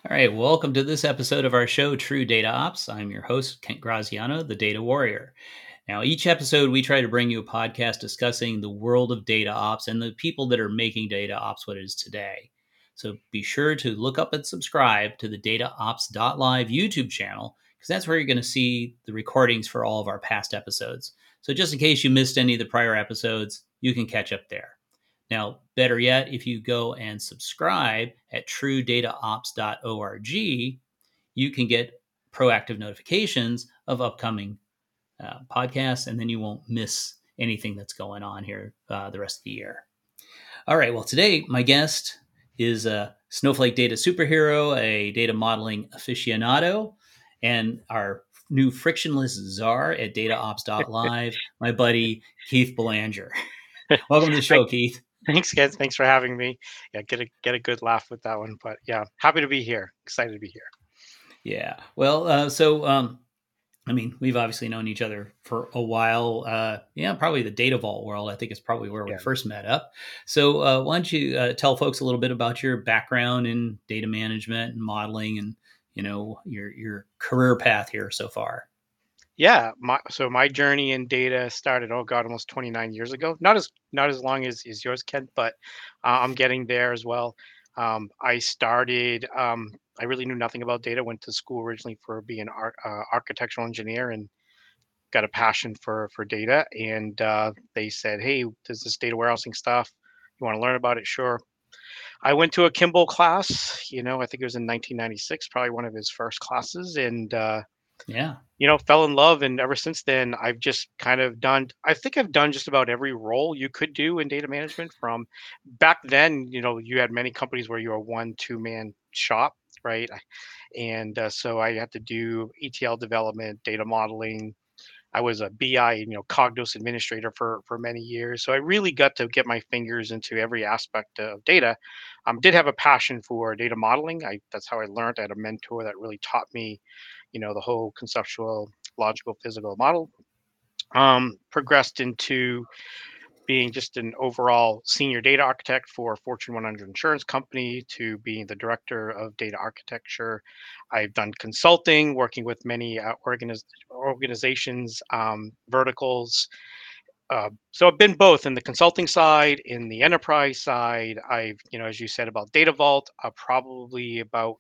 All right, welcome to this episode of our show, True Data Ops. I'm your host, Kent Graziano, the Data Warrior. Now, each episode, we try to bring you a podcast discussing the world of data ops and the people that are making data ops what it is today. So be sure to look up and subscribe to the DataOps.live YouTube channel, because that's where you're going to see the recordings for all of our past episodes. So just in case you missed any of the prior episodes, you can catch up there. Now, better yet, if you go and subscribe at truedataops.org, you can get proactive notifications of upcoming podcasts, and then you won't miss anything that's going on here the rest of the year. All right, well, today my guest is a Snowflake data superhero, a data modeling aficionado, and our new frictionless czar at DataOps.live, my buddy Keith Belanger. Welcome to the show, Thank- Keith. Thanks, guys. Thanks for having me. Yeah, get a good laugh with that one. But yeah, happy to be here. Excited to be here. Yeah. Well, I mean, we've obviously known each other for a while. Yeah, probably the Data Vault world, I think, is probably where we Yeah. first met up. So, why don't you tell folks a little bit about your background in data management and modeling, and your career path here so far? Yeah. My journey in data started, oh God, almost 29 years ago. Not as long as yours, Ken, but I'm getting there as well. I started. I really knew nothing about data. Went to school originally for being an architectural engineer and got a passion for data. And they said, "Hey, there's this data warehousing stuff. You want to learn about it? Sure." I went to a Kimball class, I think it was in 1996, probably one of his first classes, and Yeah. fell in love. And ever since then, I've just kind of I think I've done just about every role you could do in data management. From back then, you had many companies where you were one, two man shop, right? And so I had to do ETL development, data modeling. I was a BI, Cognos administrator for many years. So I really got to get my fingers into every aspect of data. Did have a passion for data modeling. That's how I learned. I had a mentor that really taught me, the whole conceptual, logical, physical model. Progressed into being just an overall senior data architect for a Fortune 100 insurance company to being the director of data architecture. I've done consulting, working with many organizations, verticals. So I've been both in the consulting side, in the enterprise side. I've, as you said about Data Vault, probably about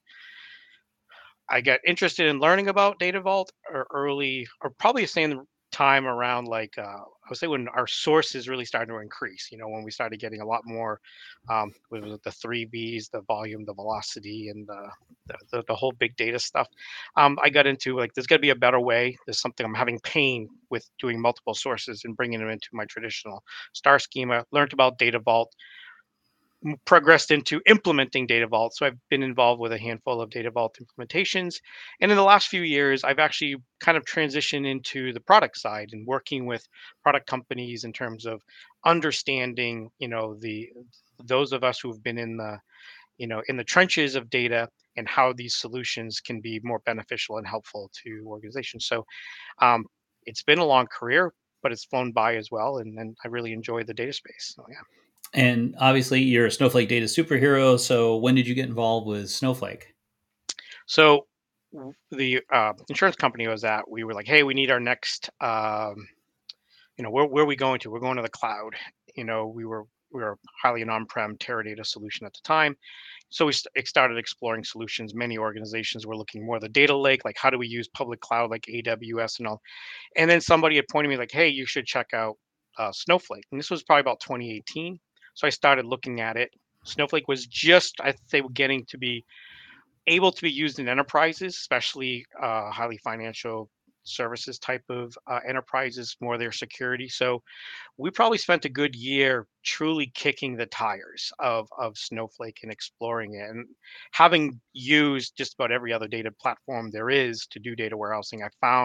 I got interested in learning about Data Vault or early, or probably the same time around like I would say when our sources really started to increase. When we started getting a lot more with the three V's, the volume, the velocity, and the whole big data stuff. I got into like there's got to be a better way. There's something I'm having pain with doing multiple sources and bringing them into my traditional star schema. Learned about Data Vault, progressed into implementing Data Vault. So I've been involved with a handful of Data Vault implementations. And in the last few years, I've actually kind of transitioned into the product side and working with product companies in terms of understanding, the those of us who've been in the trenches of data and how these solutions can be more beneficial and helpful to organizations. So um, it's been a long career, but it's flown by as well. And I really enjoy the data space. So yeah. And obviously, you're a Snowflake data superhero. So, when did you get involved with Snowflake? So the insurance company I was at, we were like, hey, we need our next, where are we going to? We're going to the cloud. We were highly an on-prem Teradata solution at the time. So started exploring solutions. Many organizations were looking more the data lake, like how do we use public cloud like AWS and all. And then somebody had pointed me like, hey, you should check out Snowflake. And this was probably about 2018. So I started looking at it. Snowflake was just, I think, getting to be able to be used in enterprises, especially highly financial services type of enterprises, more their security. So we probably spent a good year truly kicking the tires of Snowflake and exploring it. And having used just about every other data platform there is to do data warehousing,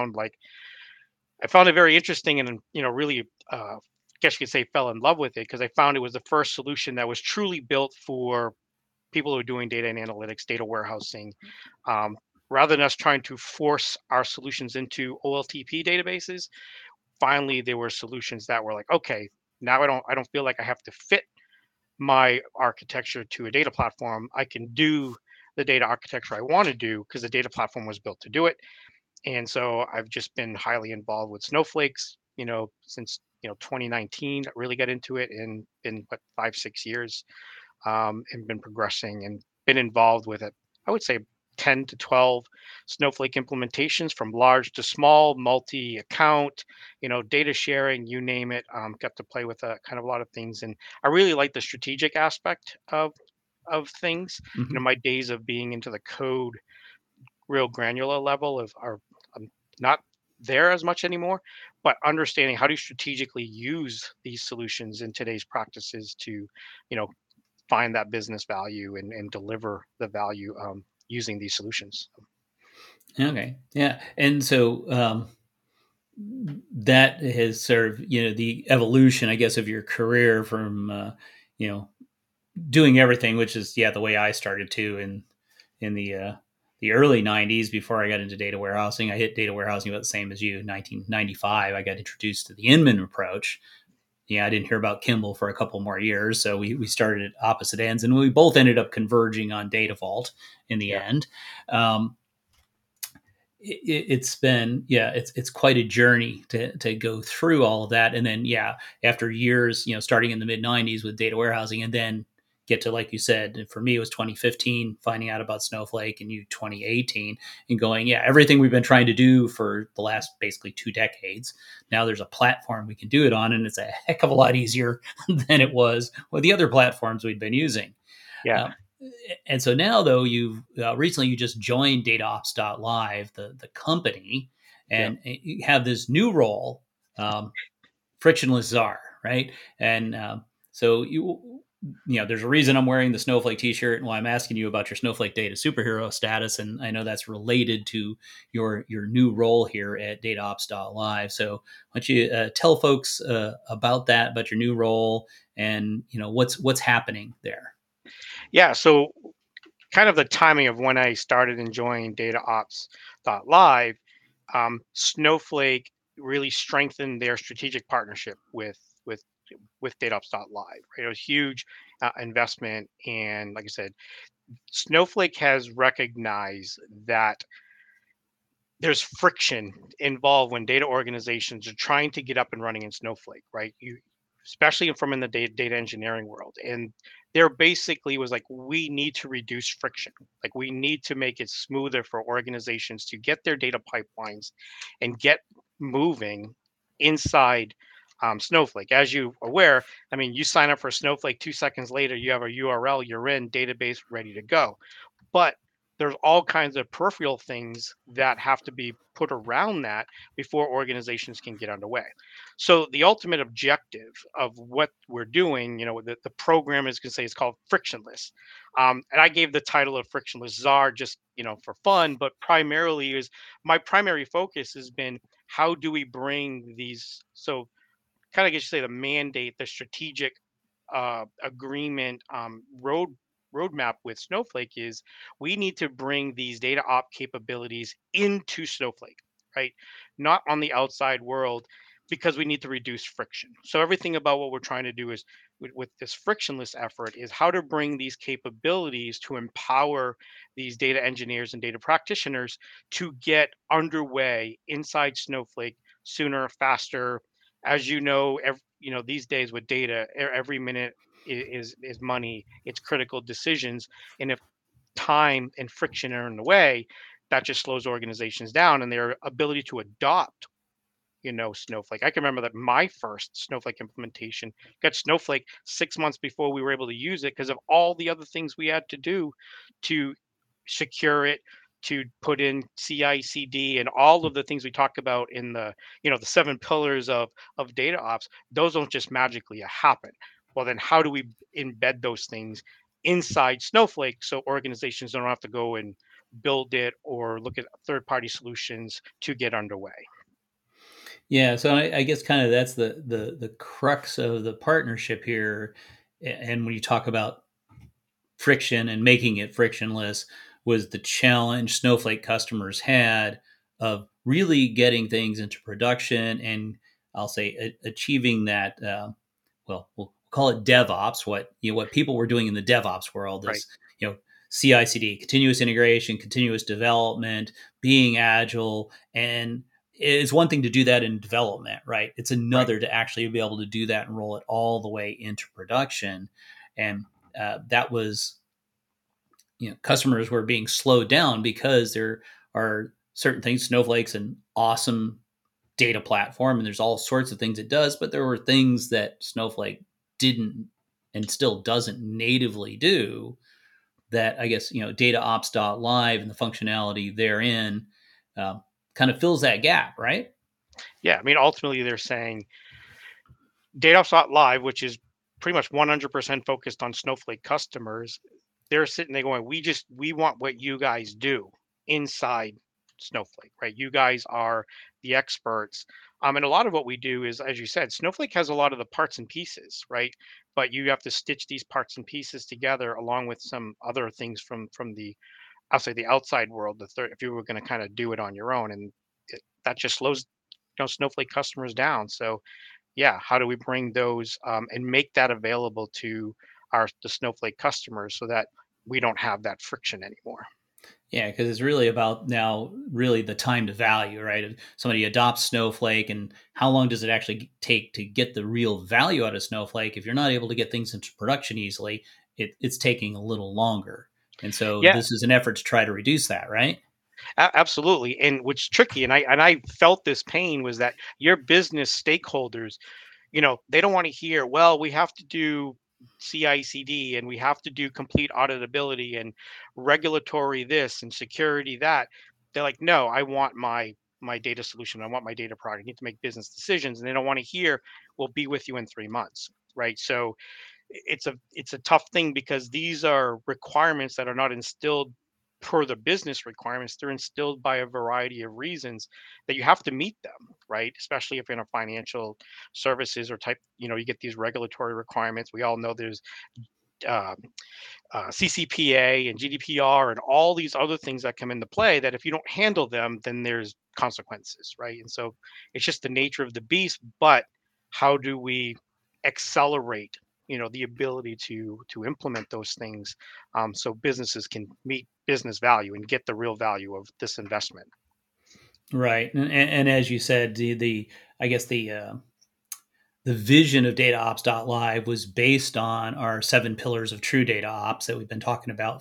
I found it very interesting and really guess you could say fell in love with it because I found it was the first solution that was truly built for people who are doing data and analytics, data warehousing, um, rather than us trying to force our solutions into OLTP databases. Finally, there were solutions that were like, okay, now I don't feel like I have to fit my architecture to a data platform. I can do the data architecture I want to do because the data platform was built to do it. And so I've just been highly involved with Snowflakes, since 2019. I really got into it and been what 5 6 years, and been progressing and been involved with it. I would say 10 to 12 Snowflake implementations from large to small, multi-account, data sharing, you name it. Got to play with kind of a lot of things, and I really like the strategic aspect of things. Hmm. My days of being into the code, real granular level of are not there as much anymore, but understanding how to strategically use these solutions in today's practices to, find that business value and deliver the value, using these solutions. Okay. Yeah. And so that has sort of, the evolution, I guess, of your career from, you know, doing everything, which is, yeah, the way I started too in the early 90s before I got into data warehousing. I hit data warehousing about the same as you. 1995, I got introduced to the Inman approach. Yeah, I didn't hear about Kimball for a couple more years. So we started at opposite ends, and we both ended up converging on Data Vault in the Yeah. end. Um, it's been, yeah, it's quite a journey to go through all of that, and then, yeah, after years, starting in the mid 90s with data warehousing, and then get to, like you said, for me it was 2015 finding out about Snowflake, and you 2018, and going, yeah, everything we've been trying to do for the last basically 2 decades, now there's a platform we can do it on, and it's a heck of a lot easier than it was with the other platforms we'd been using. Yeah. um, and so now, though, you've recently you just joined DataOps.live, the company, Yeah. and you have this new role, um, frictionless czar, right? And so there's a reason I'm wearing the Snowflake T-shirt, and why I'm asking you about your Snowflake data superhero status, and I know that's related to your new role here at DataOps.live. So why don't you tell folks about that, about your new role, and what's happening there? Yeah. So kind of the timing of when I started enjoying data ops live, Snowflake really strengthened their strategic partnership with DataOps live. Right? It was huge investment, and like I said, Snowflake has recognized that there's friction involved when data organizations are trying to get up and running in Snowflake, right? Especially from in the data engineering world. And there basically was like, we need to reduce friction. Like we need to make it smoother for organizations to get their data pipelines and get moving inside, Snowflake. As you aware, I mean, you sign up for Snowflake 2 seconds later, you have a URL, you're in database ready to go. But there's all kinds of peripheral things that have to be put around that before organizations can get underway. So the ultimate objective of what we're doing, the program is going to say it's called frictionless. And I gave the title of frictionless czar just, for fun, but primarily is my primary focus has been how do we bring these, so kind of get you say the mandate, the strategic agreement, roadmap with Snowflake is we need to bring these data op capabilities into Snowflake, right? Not on the outside world, because we need to reduce friction. So everything about what we're trying to do is with this frictionless effort is how to bring these capabilities to empower these data engineers and data practitioners to get underway inside Snowflake sooner, faster. As these days with data, every minute is money. It's critical decisions, and if time and friction are in the way, that just slows organizations down and their ability to adopt, Snowflake. I can remember that my first Snowflake implementation got Snowflake 6 months before we were able to use it because of all the other things we had to do to secure it, to put in CI/CD, and all of the things we talk about in the 7 pillars of data ops. Those don't just magically happen. Well, then how do we embed those things inside Snowflake so organizations don't have to go and build it or look at third-party solutions to get underway? Yeah, so I guess kind of that's the crux of the partnership here. And when you talk about friction and making it frictionless, was the challenge Snowflake customers had of really getting things into production, and I'll say achieving that. Well, we'll call it DevOps. What people were doing in the DevOps world Right. is, you know CI/CD, continuous integration, continuous development, being agile, and it's one thing to do that in development, right? It's Right. another to actually be able to do that and roll it all the way into production. And that was, customers were being slowed down because there are certain things. Snowflake's an awesome data platform, and there's all sorts of things it does, but there were things that Snowflake didn't and still doesn't natively do that, I guess, DataOps.live and the functionality therein um, kind of fills that gap, right? Yeah. I mean, ultimately, they're saying DataOps.live, which is pretty much 100% focused on Snowflake customers, they're sitting there going, we want what you guys do inside Snowflake, right? You guys are the experts. And a lot of what we do is, as you said, Snowflake has a lot of the parts and pieces, right? But you have to stitch these parts and pieces together along with some other things from the, I'll say, the outside world. The third, if you were going to kind of do it on your own, and that just slows, Snowflake customers down. So yeah, how do we bring those and make that available to the Snowflake customers so that we don't have that friction anymore? Yeah, because it's really about now, really the time to value, right? If somebody adopts Snowflake, and how long does it actually take to get the real value out of Snowflake? If you're not able to get things into production easily, it's taking a little longer. And so Yeah, this is an effort to try to reduce that, right? absolutely. And what's tricky, and I felt this pain was that your business stakeholders, they don't want to hear, well, we have to do CI/CD and we have to do complete auditability and regulatory this and security that. They're like, no, I want my data solution. I want my data product. I need to make business decisions, and they don't want to hear, we'll be with you in 3 months, right? So it's a tough thing because these are requirements that are not instilled per the business requirements. They're instilled by a variety of reasons that you have to meet them, right? Especially if you're in a financial services or type, you get these regulatory requirements. We all know there's um, CCPA and GDPR and all these other things that come into play that if you don't handle them, then there's consequences, right? And so it's just the nature of the beast. But how do we accelerate, the ability to implement those things, so businesses can meet business value and get the real value of this investment? Right. And as you said, the I guess the vision of DataOps.live was based on our 7 pillars of true data ops that we've been talking about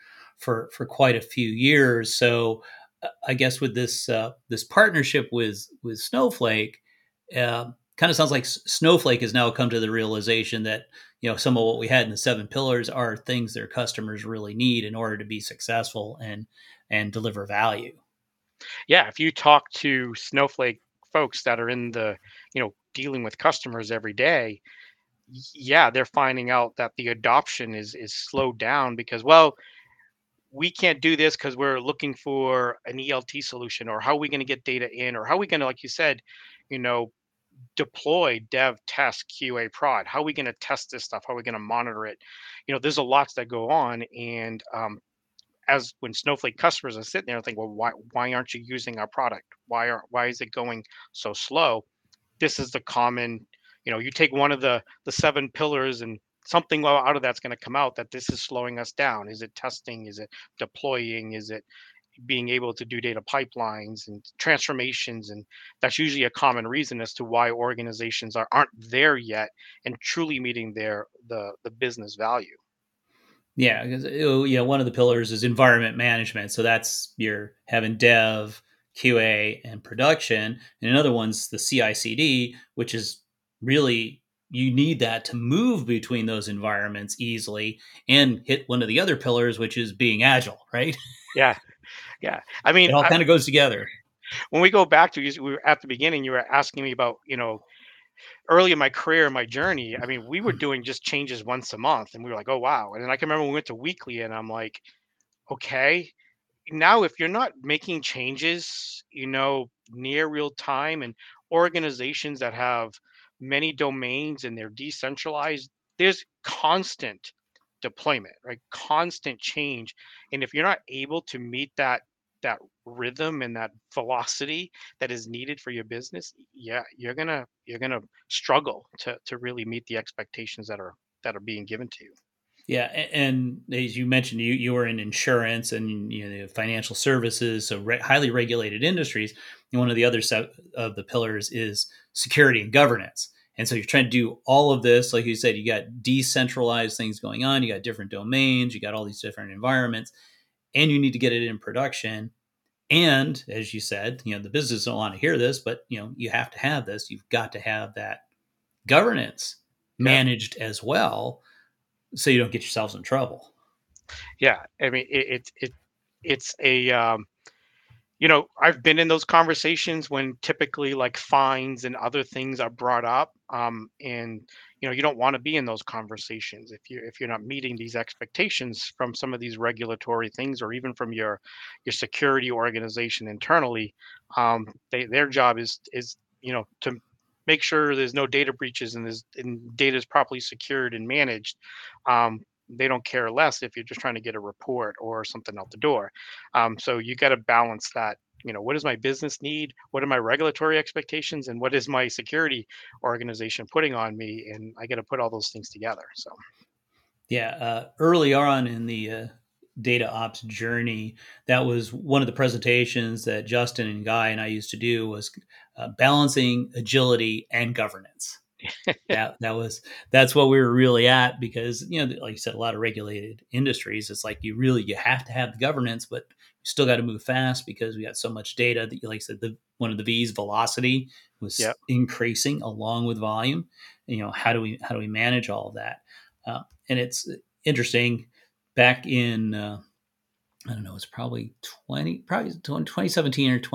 for quite a few years. So I guess with this partnership with Snowflake, kind of sounds like Snowflake has now come to the realization that some of what we had in the 7 pillars are things their customers really need in order to be successful and deliver value. Yeah, if you talk to Snowflake folks that are in the, dealing with customers every day, yeah, they're finding out that the adoption is slowed down because, well, we can't do this because we're looking for an ELT solution, or how are we going to get data in, or how are we going to, like you said, you know, deploy dev test QA prod? How are we going to test this stuff? How are we going to monitor it? There's a lot that go on, and as when Snowflake customers are sitting there and think, well, why aren't you using our product? Why is it going so slow? This is the common, you take one of the 7 pillars, and something out of that's going to come out that this is slowing us down. Is it testing? Is it deploying? Is it being able to do data pipelines and transformations? And that's usually a common reason as to why organizations aren't there yet and truly meeting the business value. Yeah, because one of the pillars is environment management. So that's you're having dev, QA, and production. And another one's the CI/CD, which is really you need that to move between those environments easily and hit one of the other pillars, which is being agile. Right? Yeah, yeah. I mean, It all kind of goes together. when we go back to we were at the beginning, you were asking me about, early in my career, my journey. I mean, we were doing just changes once a month, and we were like, oh wow. And then I can remember we went to weekly, and I'm like, okay, now if you're not making changes, near real time, and organizations that have many domains and they're decentralized, there's constant deployment, right? Constant change. And if you're not able to meet that rhythm and that velocity that is needed for your business, yeah, you're gonna struggle to really meet the expectations that are being given to you. Yeah, and as you mentioned, you were in insurance and financial services, so highly regulated industries. And one of the other set of the pillars is security and governance. And so you're trying to do all of this, like you said, you got decentralized things going on, you got different domains, you got all these different environments, and you need to get it in production. And as you said, the business don't want to hear this, but you have to have this. You've got to have that governance Yeah. managed as well, so you don't get yourselves in trouble. Yeah. I mean, it's a I've been in those conversations when typically like fines and other things are brought up, and you don't want to be in those conversations if you're not meeting these expectations from some of these regulatory things, or even from your security organization internally. Their job is to make sure there's no data breaches and data is properly secured and managed. They don't care less if you're just trying to get a report or something out the door. So you got to balance that. What does my business need? What are my regulatory expectations? And what is my security organization putting on me? And I got to put all those things together. So, Yeah, early on in the data ops journey, that was one of the presentations that Justin and Guy and I used to do was balancing agility and governance. That's what we were really at, because like you said, a lot of regulated industries, it's like you have to have the governance, but you still got to move fast because we got so much data that, like I said, one of the V's, velocity, was yeah, increasing along with volume. How do we manage all of that? And it's interesting. Back in I don't know, it's probably 2017 or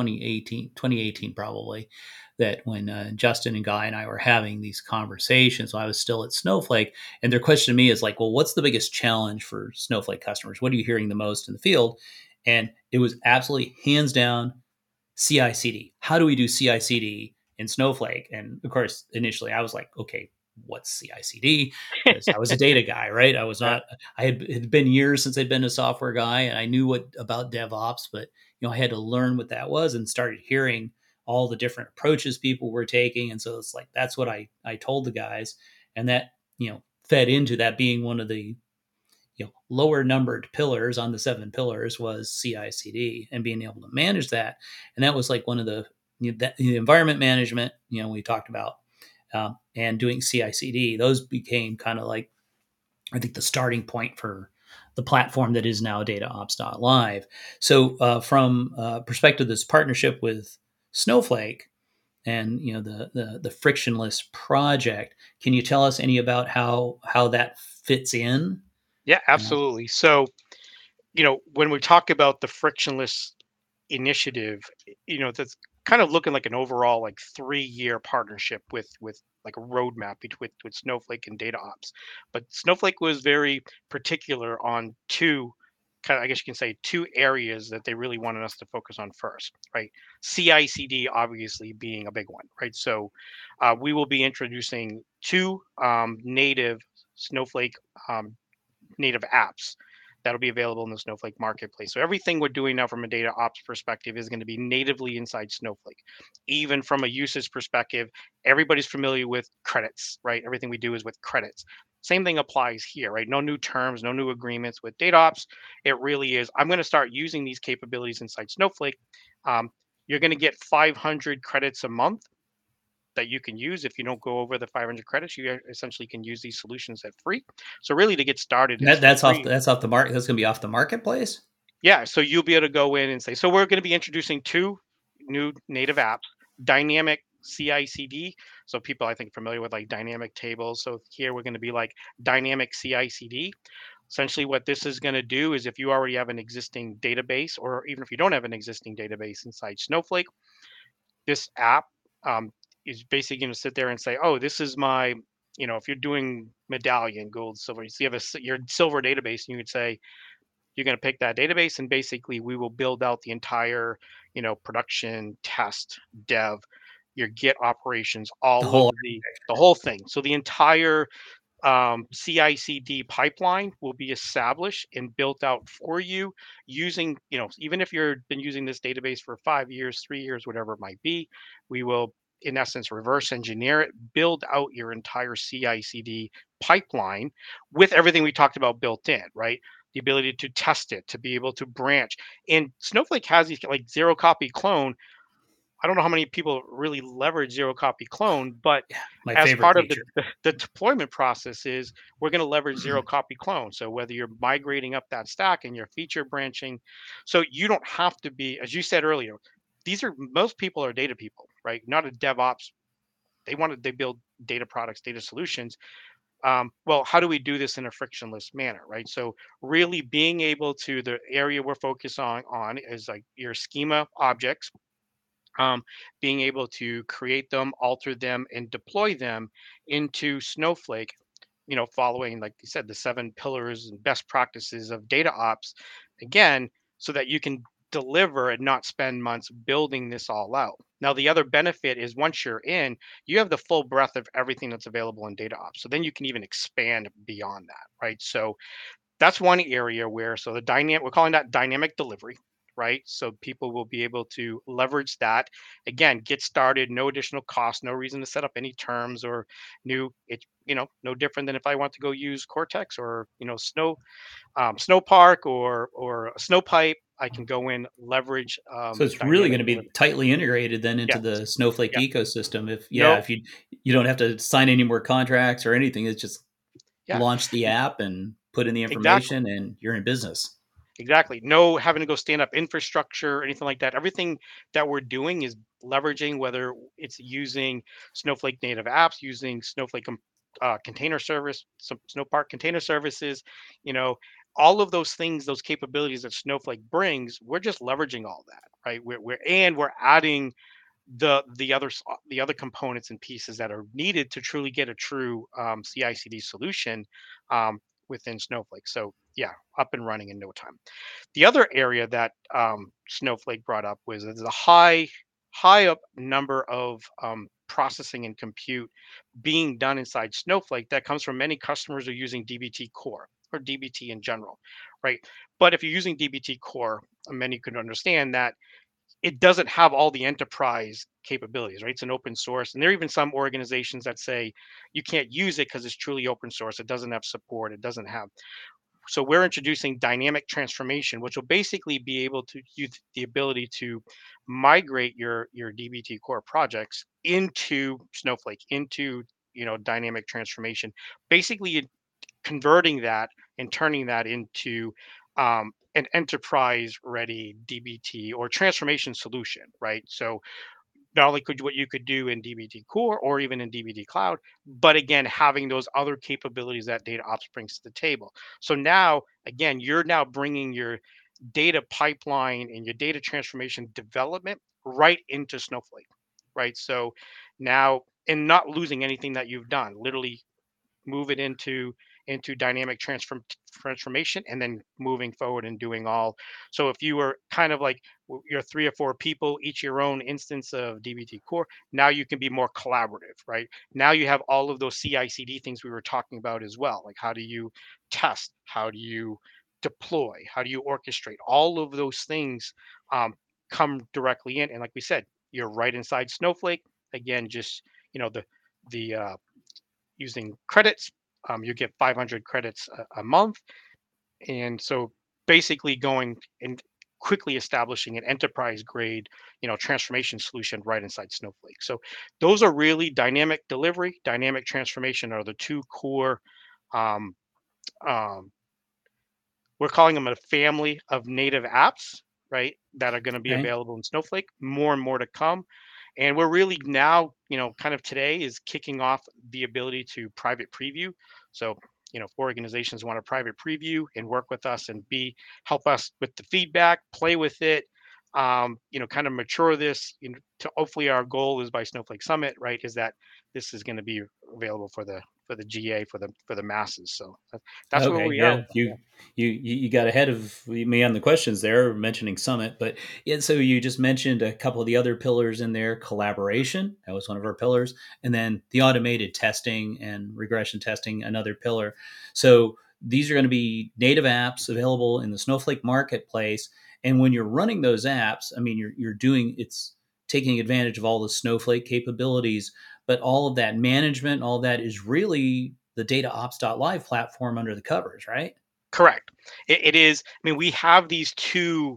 2018 probably, that when Justin and Guy and I were having these conversations, I was still at Snowflake, and their question to me is like, well, what's the biggest challenge for Snowflake customers? What are you hearing the most in the field? And it was absolutely hands down CI/CD. How do we do CI/CD in Snowflake? And of course, initially I was like, okay, what's CI/CD? Because I was a data guy, right? I was yeah, not. I had it had been years since I'd been a software guy, and I knew what about DevOps, but I had to learn what that was, and started hearing all the different approaches people were taking, and so it's like that's what I told the guys, and that fed into that being one of the lower numbered pillars on the seven pillars was CI/CD, and being able to manage that. And that was like one of the environment management we talked about, and doing CI/CD. Those became kind of like, I think, the starting point for the platform that is now DataOps.live. So from perspective of this partnership with Snowflake and the frictionless project, can you tell us any about how that fits in? yeah, Uh, absolutely. So, when we talk about the frictionless initiative, that's kind of looking like an overall like 3-year partnership with like a roadmap between with Snowflake and Data Ops. But Snowflake was very particular on two kind of, I guess you can say, two areas that they really wanted us to focus on first, right? CI/CD obviously being a big one, right? So we will be introducing two native Snowflake um, native apps that'll be available in the Snowflake marketplace. So everything we're doing now from a data ops perspective is going to be natively inside Snowflake. Even from a usage perspective, everybody's familiar with credits, right? Everything we do is with credits. Same thing applies here, right? No new terms, no new agreements with data ops. It really is, I'm going to start using these capabilities inside Snowflake. Um, you're going to get 500 credits a month that you can use. If you don't go over the 500 credits, you essentially can use these solutions at free. So really, to get started, That it's that's off free. that's off the market. That's going to be off the marketplace. Yeah, so you'll be able to go in and say, so we're going to be introducing two new native apps, dynamic CI/CD. So people, I think, familiar with like dynamic tables. So here we're going to be like dynamic CI/CD. Essentially, what this is going to do is, if you already have an existing database, or even if you don't have an existing database inside Snowflake, this app um, is basically going to sit there and say, oh, this is my, if you're doing medallion, gold, silver, so you have your silver database, and you would say, you're going to pick that database, and basically we will build out the entire, production, test, dev, your Git operations, The all of whole the whole thing. So the entire CI/CD pipeline will be established and built out for you using, even if you've been using this database for 5 years, 3 years, whatever it might be, we will, in essence, reverse engineer it, build out your entire CI/CD pipeline with everything we talked about built in, right? The ability to test it, to be able to branch. And Snowflake has these like zero copy clone. I don't know how many people really leverage zero copy clone, but Yeah, my as favorite part of feature. the deployment process is we're going to leverage zero copy clone. So whether you're migrating up that stack and you're feature branching, so you don't have to be, as you said earlier, these are most people are data people, right? Not a DevOps. They build data products, data solutions. Well, how do we do this in a frictionless manner, right? So really being able to the area we're focused on is like your schema objects, um, being able to create them, alter them, and deploy them into Snowflake, following, like you said, the 7 pillars and best practices of data ops, again, so that you can deliver and not spend months building this all out. Now, the other benefit is once you're in, you have the full breadth of everything that's available in data ops. So then you can even expand beyond that, right? So that's one area where, so the dynamic, we're calling that dynamic delivery, right? So people will be able to leverage that. Again, get started, no additional cost, no reason to set up any terms or no different than if I want to go use Cortex or, Snow Park or a Snow Pipe. I can go in, leverage So it's really going dynamic to be delivery. tightly integrated then into Yes. the Snowflake Yeah. ecosystem. No. If you don't have to sign any more contracts or anything, it's just Yeah. launch the app and put in the Exactly. information and you're in business. Exactly. No having to go stand up infrastructure or anything like that. Everything that we're doing is leveraging, whether it's using Snowflake native apps, using Snowflake container service, some Snowpark container services, you know, all of those things, those capabilities that Snowflake brings, we're just leveraging all that, right? We're adding the other components and pieces that are needed to truly get a true CI/CD solution within Snowflake. So yeah, up and running in no time. The other area that Snowflake brought up was the high up number of processing and compute being done inside Snowflake that comes from many customers who are using DBT Core or DBT in general, right? But if you're using DBT Core, many could understand that it doesn't have all the enterprise capabilities, right? It's an open source, and there are even some organizations that say you can't use it because it's truly open source. It doesn't have support. It doesn't have. So we're introducing dynamic transformation, which will basically be able to use the ability to migrate your DBT core projects into Snowflake, into dynamic transformation, basically converting that and turning that into an enterprise ready DBT or transformation solution, right? So not only could what you could do in DBT Core or even in DBT Cloud, but again, having those other capabilities that Data Ops brings to the table. So now, again, you're now bringing your data pipeline and your data transformation development right into Snowflake, right? So now, and not losing anything that you've done, literally move it into dynamic transformation and then moving forward and doing all. So if you were kind of like you're 3 or 4 people, each your own instance of DBT core, now you can be more collaborative, right? Now you have all of those CI/CD things we were talking about as well. Like how do you test, how do you deploy, how do you orchestrate, all of those things come directly in. And like we said, you're right inside Snowflake. Again, just the using credits. You get 500 credits a month. And so basically going and quickly establishing an enterprise grade, transformation solution right inside Snowflake. So those are really dynamic delivery, dynamic transformation are the two core, um, um, we're calling them a family of native apps, right? That are going to be Okay. available in Snowflake, more and more to come. And we're really now, kind of today is kicking off the ability to private preview. So, if organizations want a private preview and work with us and help us with the feedback, play with it, kind of mature this. To hopefully our goal is by Snowflake Summit, right? Is that this is going to be available for the GA for the masses. So that's where Okay, we are yeah, with that. Yeah. you got ahead of me on the questions there, mentioning Summit, but yeah, so you just mentioned a couple of the other pillars in there. Collaboration, that was one of our pillars, and then the automated testing and regression testing, another pillar. So these are going to be native apps available in the Snowflake marketplace, and when you're running those apps, I mean, you're doing it's taking advantage of all the Snowflake capabilities, but all of that management, all that is really the DataOps.live platform under the covers, right? Correct. It is. I mean, we have these two,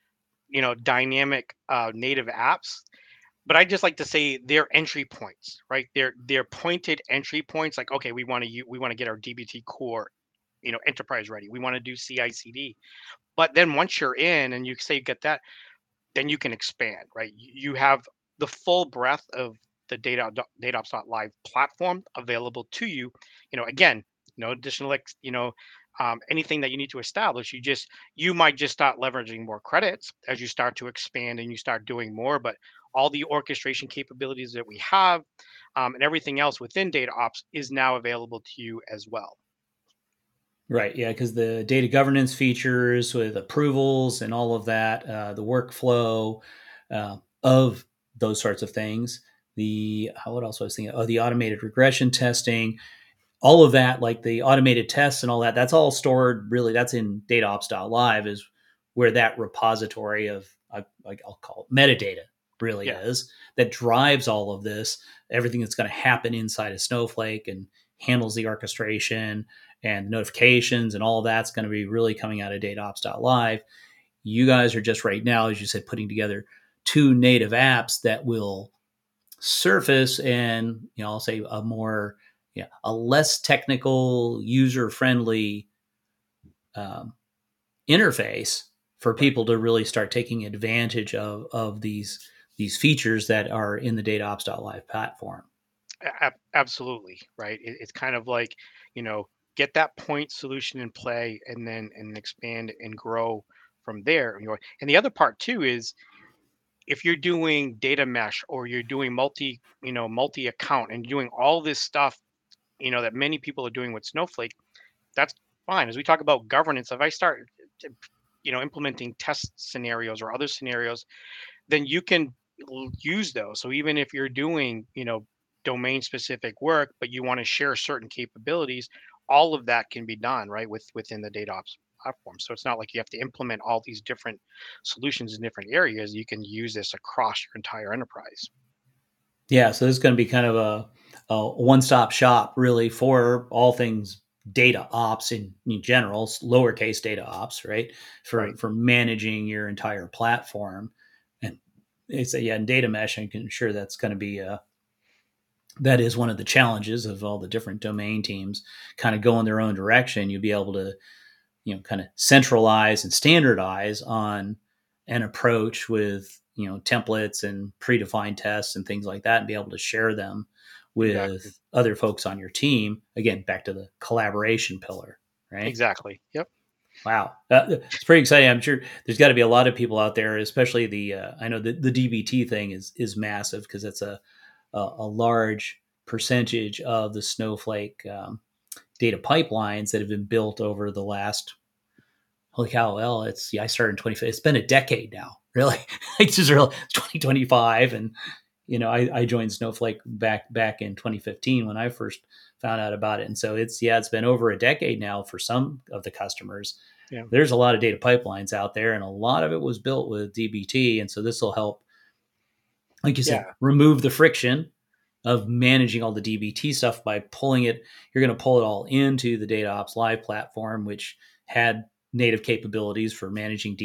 dynamic native apps, but I just like to say they're entry points, right? They're pointed entry points. Like, okay, we want to get our DBT core, enterprise ready. We want to do CI/CD. But then once you're in and you say you get that, then you can expand, right? You have the full breadth of the DataOps.live platform available to you. Again, no additional, anything that you need to establish. You might just start leveraging more credits as you start to expand and you start doing more. But all the orchestration capabilities that we have, and everything else within DataOps is now available to you as well. Right. Yeah, because the data governance features with approvals and all of that, the workflow of those sorts of things. The what else was I was thinking? Oh, the automated regression testing, all of that, like the automated tests and all that. That's all stored. Really, that's in DataOps.live is where that repository of like I'll call it metadata really Yeah, is that drives all of this. Everything that's going to happen inside of Snowflake and handles the orchestration and notifications and all of that's going to be really coming out of DataOps.live. You guys are just right now, as you said, putting together two native apps that will surface and I'll say a more a less technical, user friendly um, interface for right. people to really start taking advantage of these features that are in the DataOps.live platform. Absolutely, right. It's kind of like, get that point solution in play and then expand and grow from there. And the other part too is if you're doing data mesh or you're doing multi account and doing all this stuff, that many people are doing with Snowflake, that's fine. As we talk about governance, if I start, implementing test scenarios or other scenarios, then you can use those. So even if you're doing, domain specific work, but you want to share certain capabilities, all of that can be done right within the DataOps platform. So it's not like you have to implement all these different solutions in different areas. You can use this across your entire enterprise. Yeah, so this is going to be kind of a one-stop shop really for all things data ops in general, lowercase data ops, right? Right. For managing your entire platform, and it's yeah, in data mesh, I can sure that's going to be that is one of the challenges of all the different domain teams kind of going their own direction. You'll be able to kind of centralize and standardize on an approach with templates and predefined tests and things like that and be able to share them Exactly. with other folks on your team. Again, back to the collaboration pillar, right? Exactly. Yep. Wow, it's pretty exciting. I'm sure there's got to be a lot of people out there, especially the I know the DBT thing is massive because it's a large percentage of the Snowflake data pipelines that have been built over the last holy cow, well, I started in 20, it's been a decade now, really. It's just real 2025. And, I joined Snowflake back in 2015 when I first found out about it. And so it's been over a decade now for some of the customers. Yeah. There's a lot of data pipelines out there and a lot of it was built with DBT. And so this will help, like you said, Yeah. remove the friction of managing all the DBT stuff by pulling it. You're going to pull it all into the DataOps Live platform, which had native capabilities for managing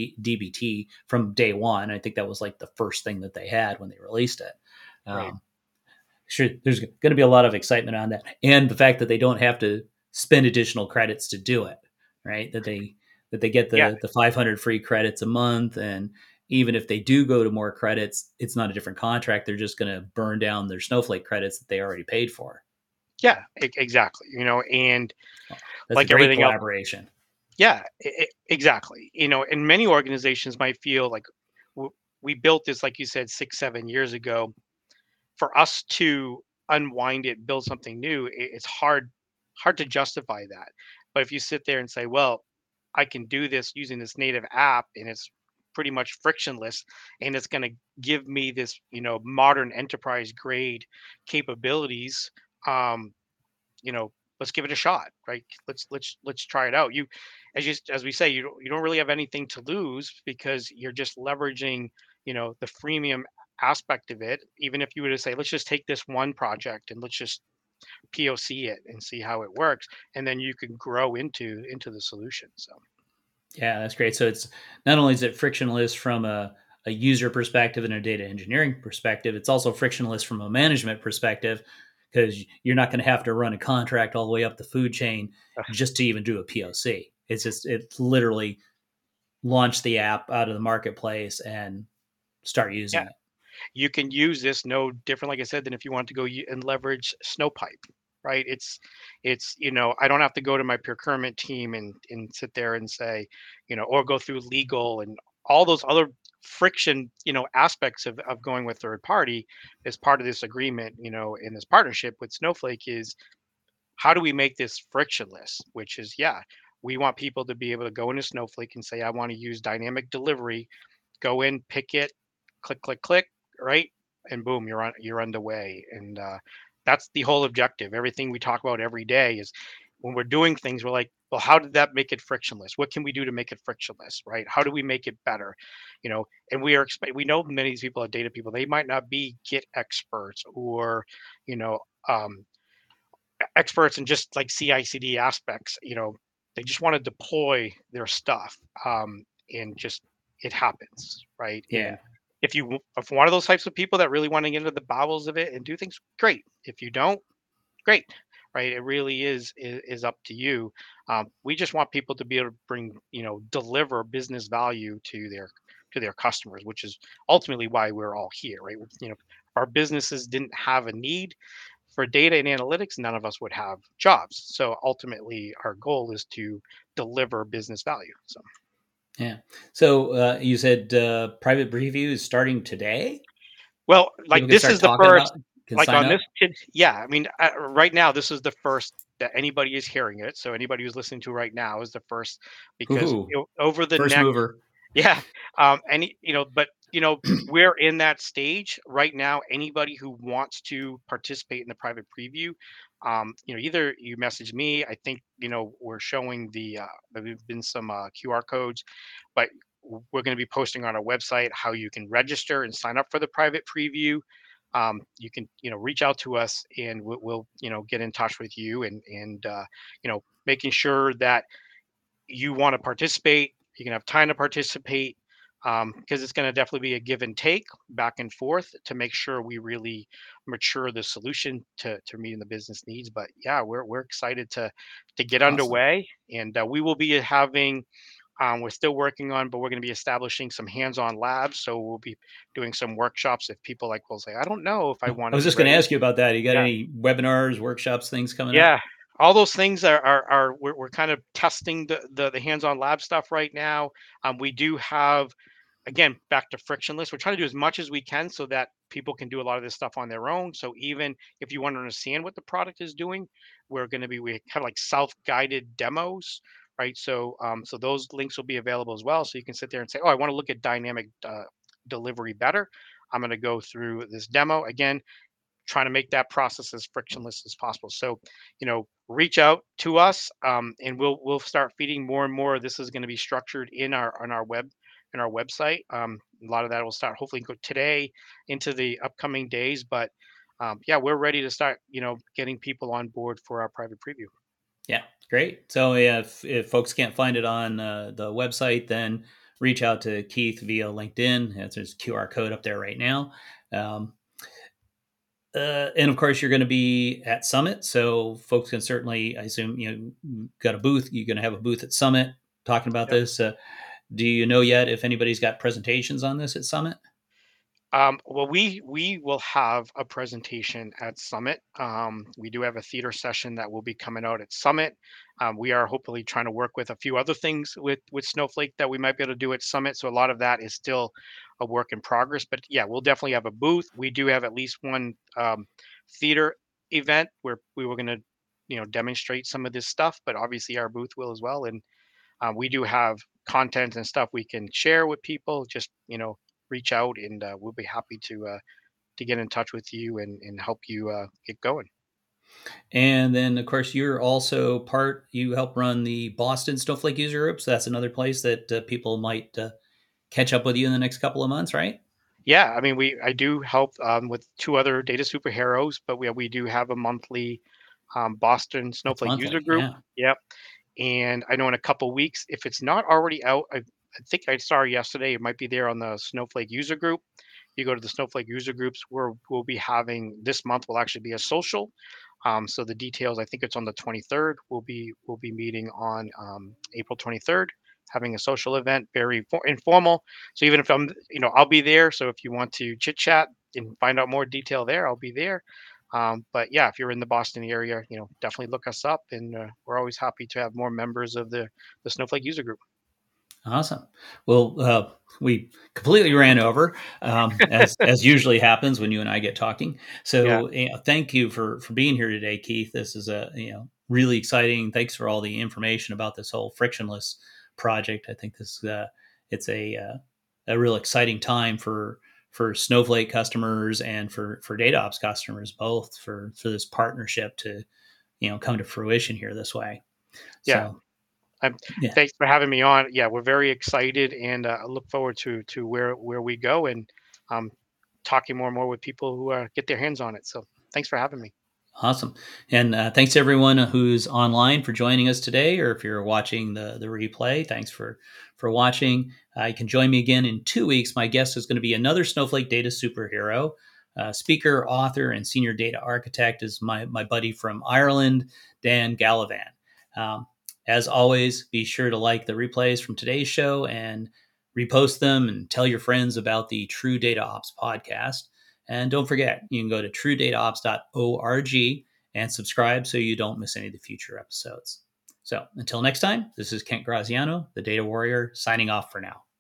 DBT from day one. I think that was like the first thing that they had when they released it. Right. Um, sure, there's going to be a lot of excitement on that, and the fact that they don't have to spend additional credits to do it, right? That they get Yeah. the 500 free credits a month, and even if they do go to more credits, it's not a different contract. They're just going to burn down their Snowflake credits that they already paid for. Yeah. Exactly. And That's a like great everything else, collaboration. yeah, exactly. And many organizations might feel like we built this, like you said, 6, 7 years ago. For us to unwind it, build something new, it's hard to justify that. But if you sit there and say, well, I can do this using this native app and it's pretty much frictionless and it's going to give me this, modern enterprise grade capabilities, um, let's give it a shot, right? Let's try it out. As we say, you don't really have anything to lose because you're just leveraging, the freemium aspect of it. Even if you were to say, let's just take this one project and let's just POC it and see how it works, and then you can grow into the solution. So Yeah, that's great. So it's not only is it frictionless from a user perspective and a data engineering perspective, it's also frictionless from a management perspective because you're not going to have to run a contract all the way up the food chain just to even do a POC. It's literally launch the app out of the marketplace and start yeah, using it. you can use this no different, like I said, than if you want to go and leverage Snowpipe, right? It's I don't have to go to my procurement team and sit there and say, or go through legal and all those other friction, aspects of going with third party as part of this agreement, in this partnership with Snowflake is how do we make this frictionless? Which is, yeah, we want people to be able to go into Snowflake and say, I want to use dynamic delivery, go in, pick it, click, click, click, right? And boom, you're underway. And that's the whole objective. Everything we talk about every day is when we're doing things, we're like, well, how did that make it frictionless? What can we do to make it frictionless, right? How do we make it better? And we know many of these people are data people. They might not be Git experts or, you know, um, experts in just like CI/CD aspects. They just want to deploy their stuff, and just it happens, right? Yeah. And if one of those types of people that really want to get into the bowels of it and do things, great. If you don't, great, right? It really is up to you. We just want people to be able to bring, deliver business value to their customers, which is ultimately why we're all here, right? If our businesses didn't have a need for data and analytics, none of us would have jobs. So ultimately, our goal is to deliver business value. So, Yeah. So you said private preview is starting today. well, People like can this start is the talking first, about, can like sign on this, up. yeah. I mean, right now, this is the first that anybody is hearing it. So anybody who's listening to right now is the first because Ooh, over the first next. mover. Yeah, but we're in that stage right now. Anybody who wants to participate in the private preview, either you message me. I think we're showing there've been some QR codes, but we're going to be posting on our website how you can register and sign up for the private preview. You can reach out to us and we'll get in touch with you and making sure that you want to participate, you can have time to participate, because it's going to definitely be a give and take back and forth to make sure we really mature the solution to meeting the business needs. But yeah, we're excited to get Awesome. underway, and we will be having. We're still working on, but we're going to be establishing some hands-on labs. So we'll be doing some workshops if people like will say, I don't know if I want I to was be just going to ready. ask you about that. You got Yeah, any webinars, workshops, things coming up? yeah, all those things are we're kind of testing the hands-on lab stuff right now. We do have, again, back to frictionless. We're trying to do as much as we can so that people can do a lot of this stuff on their own. So even if you want to understand what the product is doing, we have like self-guided demos, right? So those links will be available as well. So you can sit there and say, oh, I want to look at dynamic delivery better. I'm going to go through this demo again, trying to make that process as frictionless as possible. So, reach out to us, and we'll start feeding more and more. This is going to be structured in our website. A lot of that will start hopefully go today into the upcoming days. But yeah, we're ready to start, getting people on board for our private preview. Yeah, great. So yeah, if folks can't find it on the website, then reach out to Keith via LinkedIn. There's a QR code up there right now. Um, and of course, you're going to be at Summit, so folks can certainly, I assume, got a booth. You're going to have a booth at Summit talking about this. Do you know yet if anybody's got presentations on this at Summit? Well, we will have a presentation at Summit. We do have a theater session that will be coming out at Summit. We are hopefully trying to work with a few other things with Snowflake that we might be able to do at Summit. So a lot of that is still a work in progress. But yeah, we'll definitely have a booth. We do have at least one theater event where we were going to, demonstrate some of this stuff. But obviously our booth will as well. And we do have content and stuff we can share with people. Just reach out, and we'll be happy to get in touch with you and help you get going. And then, of course, you're also you help run the Boston Snowflake user group. So that's another place that people might catch up with you in the next couple of months, right? Yeah, I mean, I do help with two other data superheroes, but we do have a monthly Boston It's Snowflake user monthly. group. Yeah. Yep. And I know in a couple weeks, if it's not already out, I think I saw yesterday, it might be there on the Snowflake user group. You go to the Snowflake user groups where we'll be having this month will actually be a social. So the details, I think it's on the 23rd. We'll be meeting on April 23rd, having a social event, very informal. So even if I'll be there. So if you want to chit chat and find out more detail there, I'll be there. But yeah, if you're in the Boston area, definitely look us up, and we're always happy to have more members of the Snowflake user group. Awesome. Well, we completely ran over, as usually happens when you and I get talking. Yeah, So, thank you for being here today, Keith. This is a really exciting. Thanks for all the information about this whole frictionless project. I think this it's a real exciting time for Snowflake customers and for DataOps customers both for this partnership to come to fruition here this way. yeah. So, Um, yeah. Thanks for having me on. Yeah, we're very excited, and I look forward to where we go, and um, talking more and more with people who get their hands on it. So thanks for having me. Awesome. And thanks to everyone who's online for joining us today, or if you're watching the replay, thanks for watching. You can join me again in 2 weeks. My guest is going to be another Snowflake data superhero. Speaker, author, and senior data architect is my buddy from Ireland, Dan Gallivan. Um, as always, be sure to like the replays from today's show and repost them and tell your friends about the True Data Ops podcast. And don't forget, you can go to truedataops.org and subscribe so you don't miss any of the future episodes. So until next time, this is Kent Graziano, the Data Warrior, signing off for now.